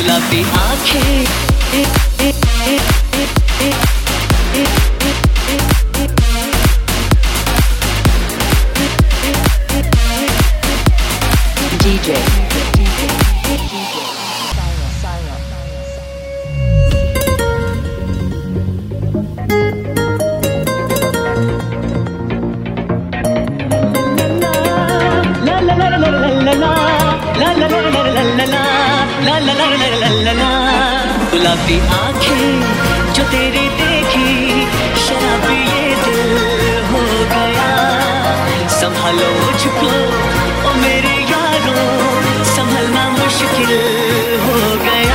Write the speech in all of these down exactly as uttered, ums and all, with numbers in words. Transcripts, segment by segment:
गुलाबी आंखें D J गुलाबी आंखें जो तेरी देखी शराबी ये दिल हो गया संभालो मुझको ओ मेरे यारों संभलना मुश्किल हो गया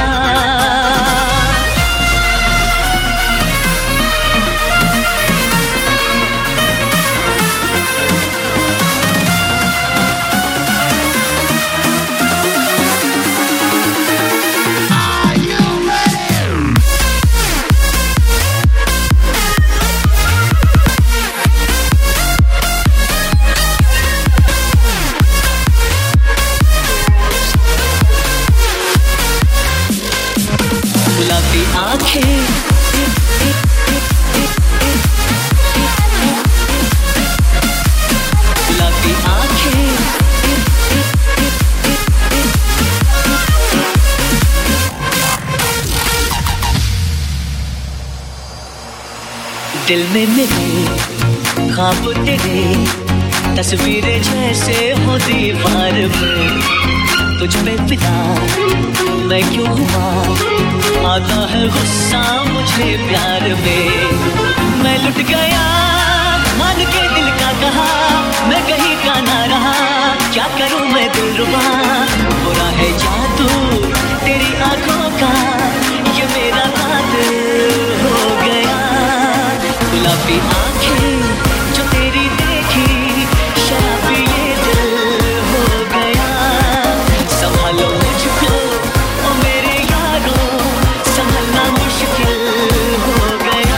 दिल में मेरे ख्वाब तेरे तस्वीरें जैसे हो दीवार में तुझ पे फिदा मैं क्यों हुआ आता है गुस्सा मुझे प्यार में मैं लुट गया मान के दिल का कहा मैं कहीं का ना रहा क्या करूं मैं दिलरुबा बुरा है जादू तेरी आंखों का ये मेरा कातिल हो गया गुलाबी आंखें जो तेरी देखी शराबी ये दिल हो गया संभालो मुझको ओ मेरे यारों संभलना मुश्किल हो गया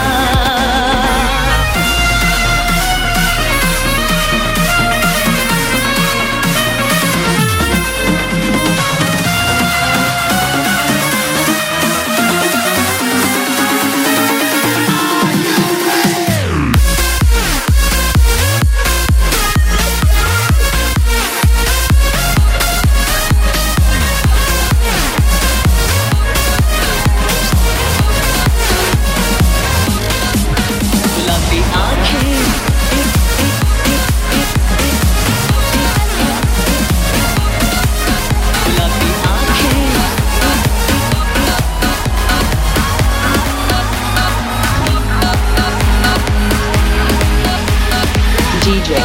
D J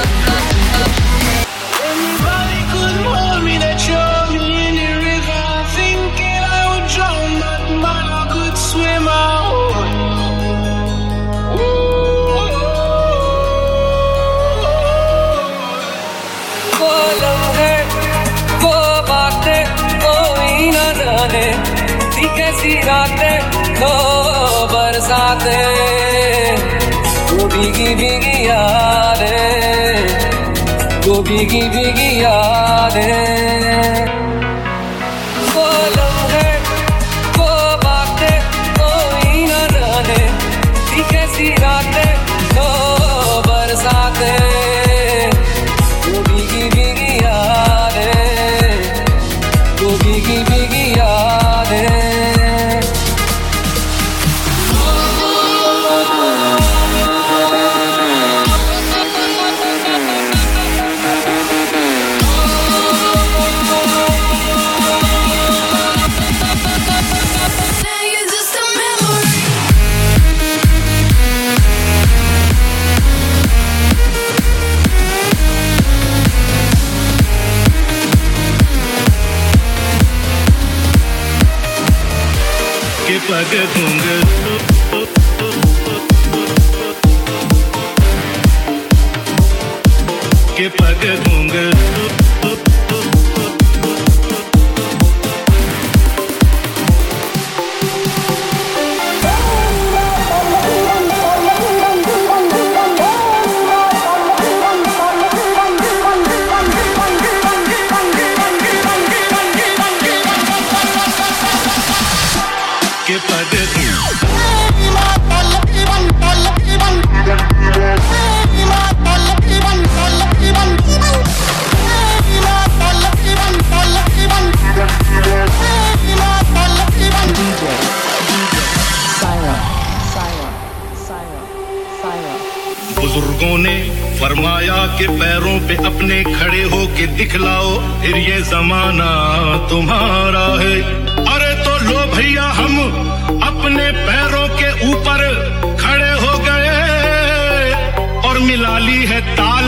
Anybody could warn me that you're me in the river, thinking I would drown, but man, I could swim out. वो लम्हे, वो बातें, कोई न जाने, थी कैसी रातें, वो बरसातें, वो भीगी भीगी यादें, वो भीगी भीगी यादें वो लम्हे वो बातें कोई न जाने थी कैसी रातें वो बरसातें वो भीगी भीगी यादें वो भीगी भीगी यादें पग घुंघरू के पग घुंघरू के पैरों पे अपने खड़े हो के दिखलाओ, फिर ये जमाना तुम्हारा है। अरे तो लो भैया हम अपने पैरों के ऊपर खड़े हो गए और मिला ली है ताल,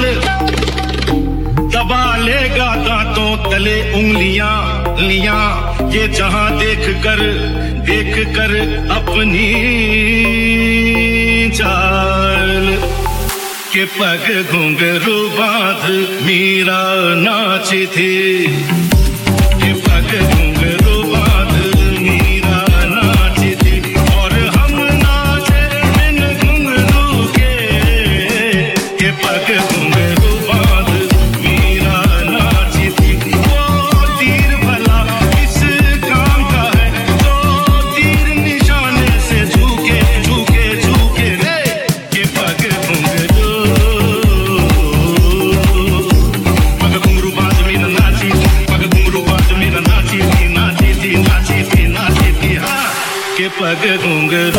दबा लेगा दांतों तले उंगलियां लिया, ये जहां देख कर देख कर अपनी चाल के पग घुंघरू बांध मीरा नाची थी, के पग घुंघरू बांध मीरा नाची थी, और हम नाचे बिन घुंघरू के, के पग घुंघरू बांध मीरा नाची थी। वो तीर भला किस काम का है, जो तीर निशाने से झुके झुके झुके रे, के पग घुंघरू पग घुंघरू बांध मीरा नाची, पग घुंघरू बांध मीरा नाची थी, नाची थी नाची थी नाची थी हाँ, के पग घुंघरू।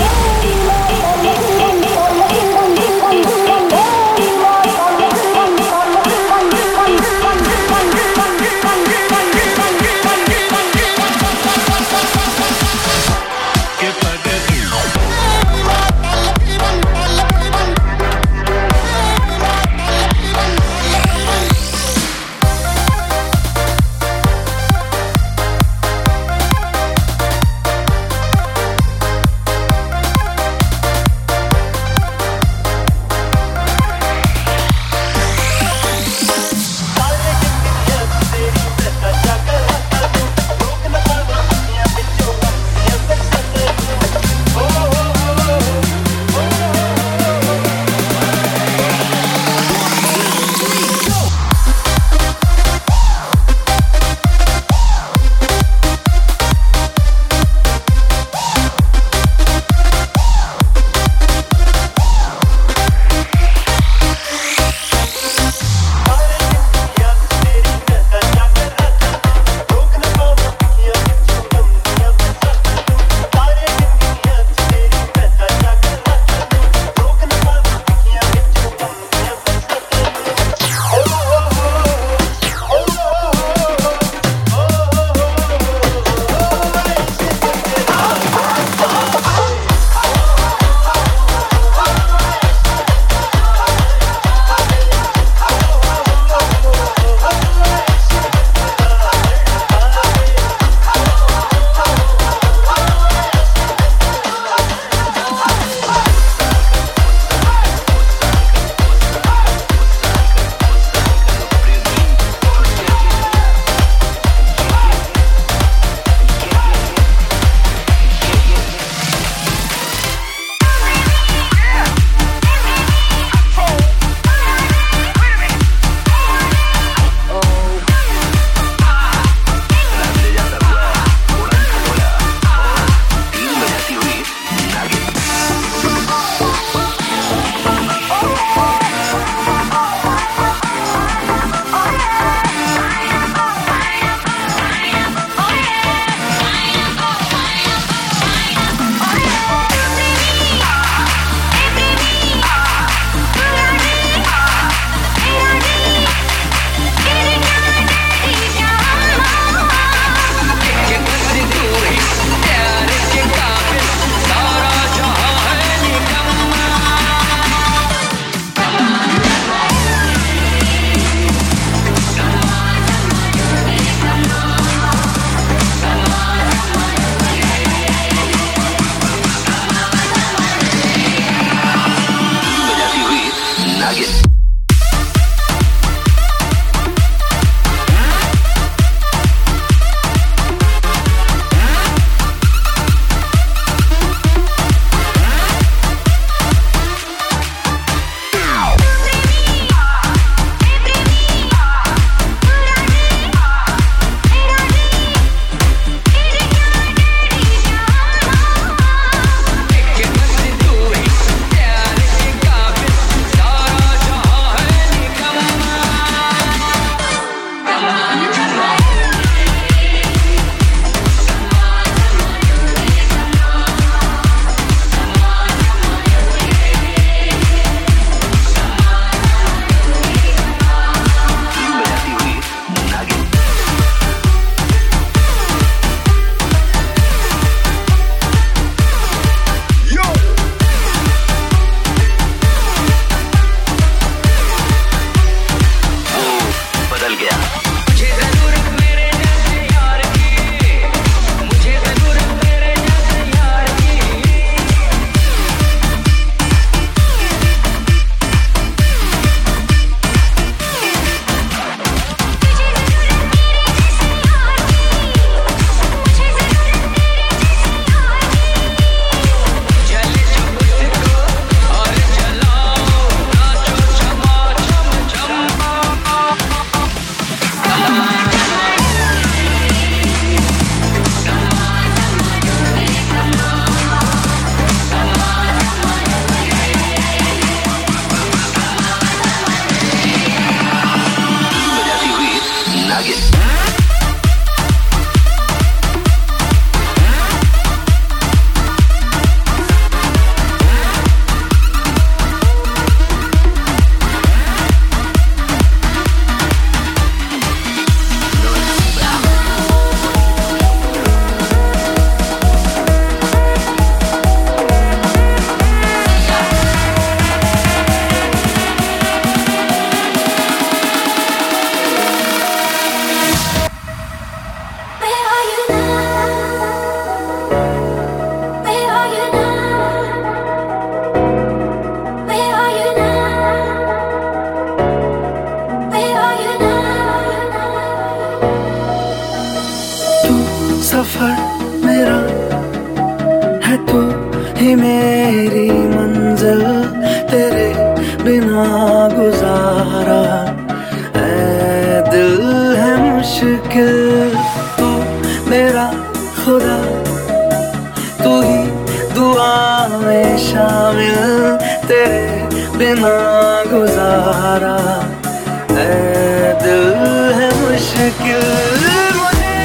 सफर मेरा है तू ही मेरी मंजिल, तेरे बिना गुजारा ऐ दिल है मुश्किल। तू मेरा खुदा, तू ही दुआ में शामिल, तेरे बिना गुजारा ऐ दिल है मुश्किल। मुझे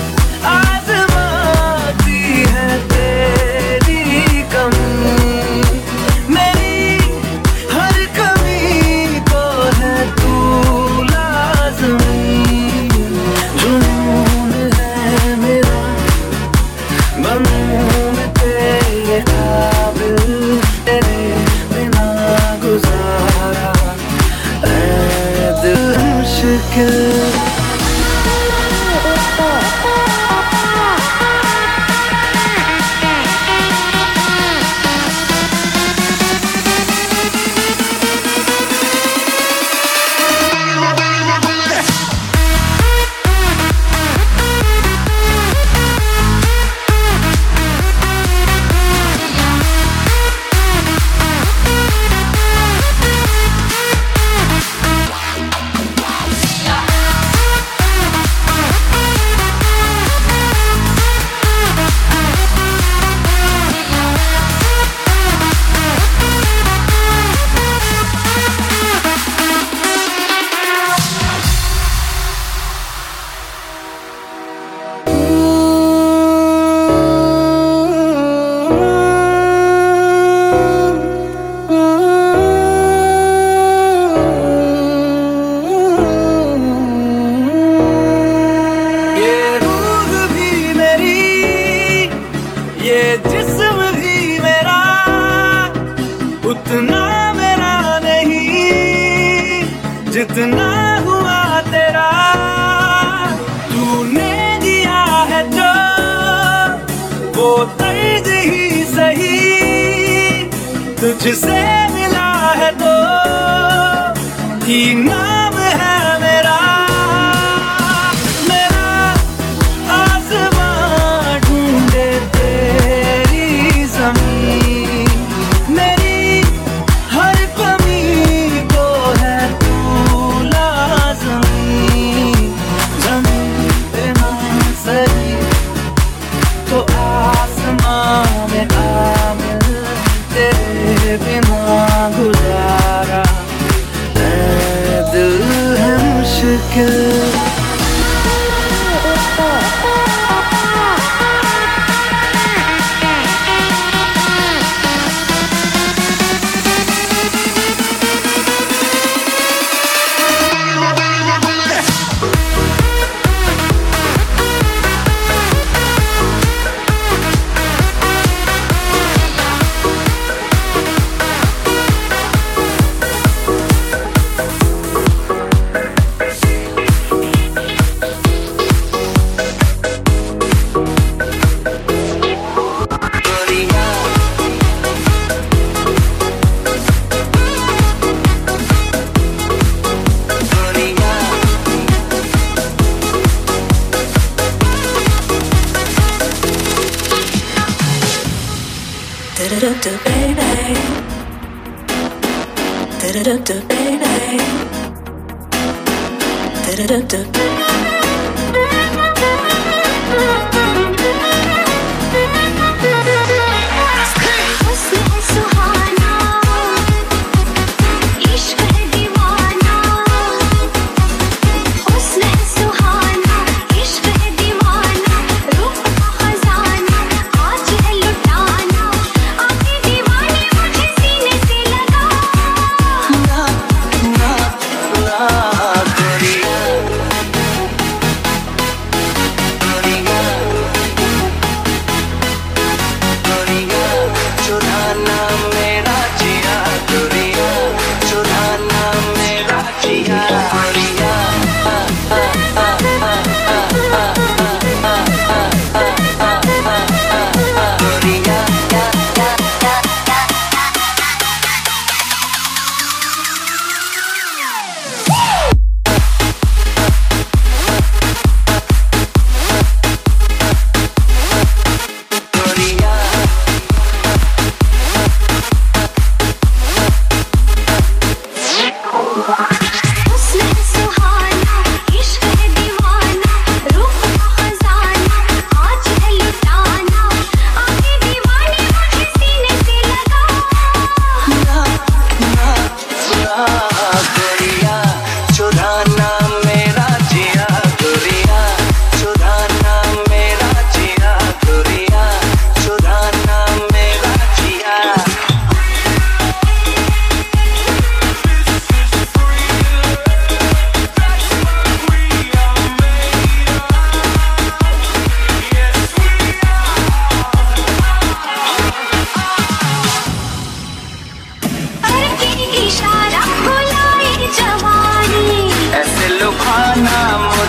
आज़माती है तेरी कमी, मेरी हर कमी को है तू लाज़मी। जुनून है मेरा बनूं मैं तेरे काबिल, तेरे बिना गुजारा ऐ दिल मुश्किल। जितना हुआ तेरा तूने दिया है जो, वो तर्ज ही सही तुझसे मिला है तो ही नाम है मेरा। मेरा आसमां ढूंढे तेरी ज़मीन, मेरी हर कमी को है तो आसमां में आमिल, तेरे बिना गुजारा ऐ दिल है मुश्किल। Da-da-da-da, baby. Da-da-da-da, baby. Da-da-da-da.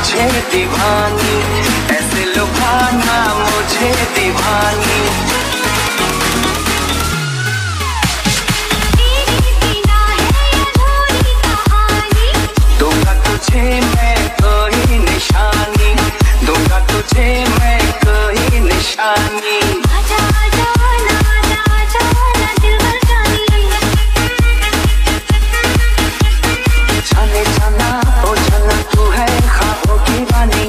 मुझे दीवानी, ऐसे लुभाना मुझे दीवानी। दूंगा तुझे मैं कोई निशानी, दूंगा तुझे मैं कोई निशानी। आजा आजा ना आजा आजा ना दिल भर जानी, जाने जाना ओ जाना तू है ख्वाबों की रानी।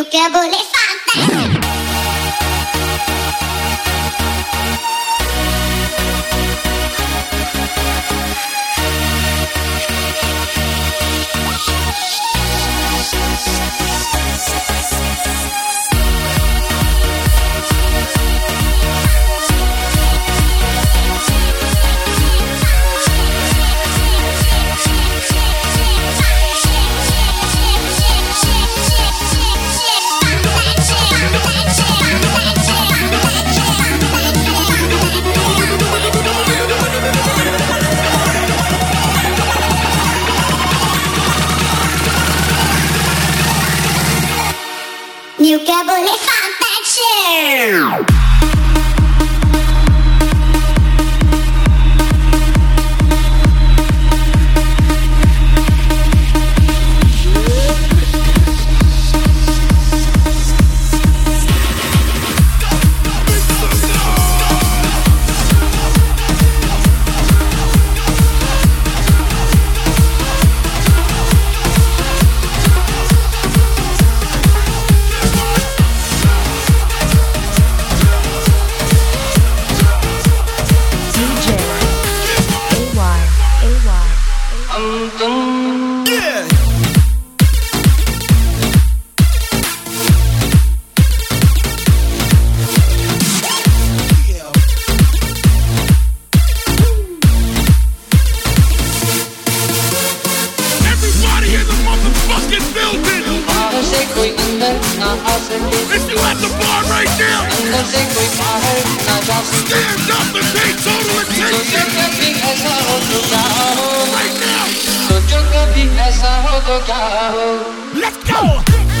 न्यू क्या बोले फांता न्यू क्या बोले फांता शेर If you at the bar right now, stand up and pay total attention. Right now. Let's go.